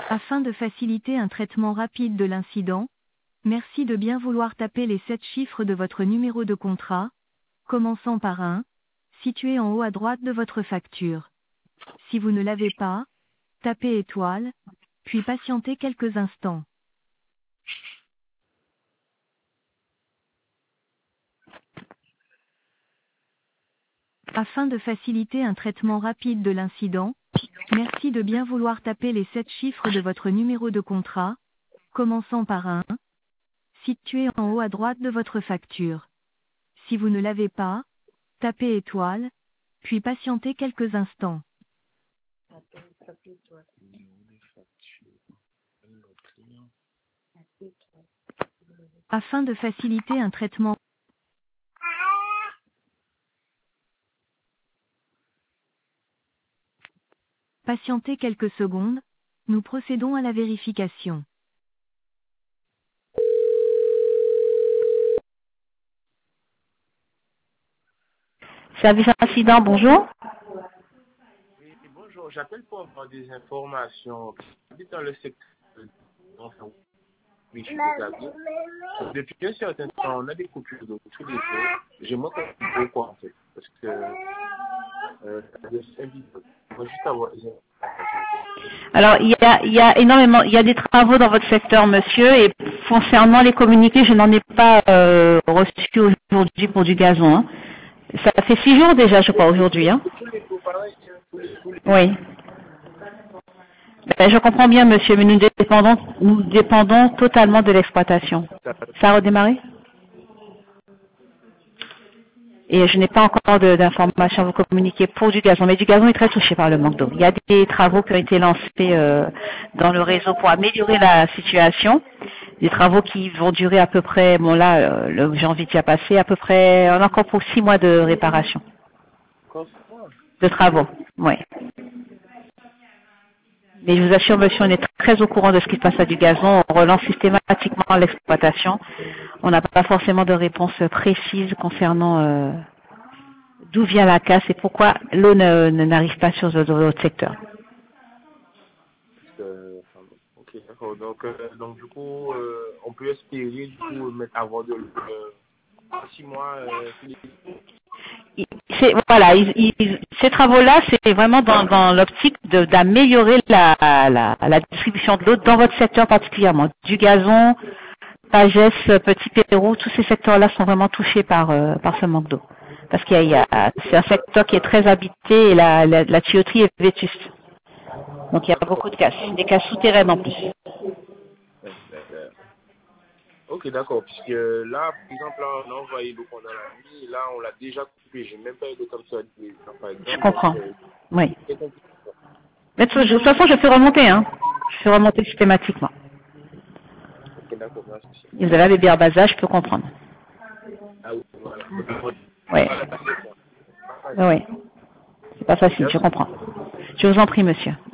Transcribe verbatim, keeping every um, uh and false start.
Afin de faciliter un traitement rapide de l'incident, merci de bien vouloir taper les sept chiffres de votre numéro de contrat, commençant par un, situé en haut à droite de votre facture. Si vous ne l'avez pas, tapez étoile, puis patientez quelques instants. Afin de faciliter un traitement rapide de l'incident, merci de bien vouloir taper les sept chiffres de votre numéro de contrat, commençant par un, situé en haut à droite de votre facture. Si vous ne l'avez pas, tapez étoile, puis patientez quelques instants. Afin de faciliter un traitement, patientez quelques secondes, nous procédons à la vérification. Service incident, bonjour. Oui, bonjour, j'appelle pour avoir des informations. J'habite dans le secteur de enfin, oui, je suis établi. Depuis un certain temps, on a des coupures d'eau tous les jours. J'aimerais qu'on puisse quoi en fait. Parce que euh, c'est un bidon. Il faut juste avoir des informations. Alors, il y a, il y a énormément, il y a des travaux dans votre secteur, monsieur, et concernant les communiqués, je n'en ai pas euh, reçu aujourd'hui pour du gazon. Hein. Ça fait six jours déjà, je crois, aujourd'hui. Hein. Tous les jours, pareil, tous les tous les Oui. Ben, je comprends bien, monsieur, mais nous dépendons, nous dépendons totalement de l'exploitation. Ça a redémarré? Et je n'ai pas encore de- d'informations à vous communiquer pour du gazon, mais du gazon est très touché par le manque d'eau. Il y a des travaux qui ont été lancés euh, dans le réseau pour améliorer la situation, des travaux qui vont durer à peu près, bon là, euh, le janvier qui a passé, à peu près, on a encore pour six mois de réparation, jours. de travaux, oui. Mais je vous assure, monsieur, on est très au courant de ce qui se passe à du gazon, on relance systématiquement l'exploitation, on n'a pas forcément de réponse précise concernant... euh, d'où vient la casse et pourquoi l'eau ne, ne- n'arrive pas sur votre secteur. Parce que, enfin, bon, ok, d'accord. Donc, euh, donc, du coup, euh, on peut espérer, du coup, mettre avoir de l'eau euh, en six mois. Euh, tous les- Il- c'est- voilà, ils- ils- ces travaux-là, c'est vraiment dans, dans l'optique de- d'améliorer la, la, la distribution de l'eau dans votre secteur particulièrement. Du gazon, Pagès, Petit Pérou, tous ces secteurs-là sont vraiment touchés par, euh, par ce manque d'eau. Parce qu'il y a, il y a- c'est un secteur qui est très habité et la, la, la tuyauterie est vétuste. Donc il y a beaucoup de casses, des casses souterraines en plus. Ouais, d'accord. Ok, d'accord. Puisque là, par exemple, là, on a envoyé l'eau pendant la nuit. Là, on l'a déjà coupé. J'ai même pas eu de comme ça, par Je exemple. Donc, comprends. euh, Oui. c'est compliqué. Mais de toute façon, je fais remonter, hein. Je fais remonter systématiquement. Ok, d'accord, merci. Et vous avez les bières bas âge, je peux comprendre. Ah oui, voilà. Oui. Voilà, c'est ça. Oui, oui. C'est pas facile, je Merci. comprends. Je vous en prie, monsieur.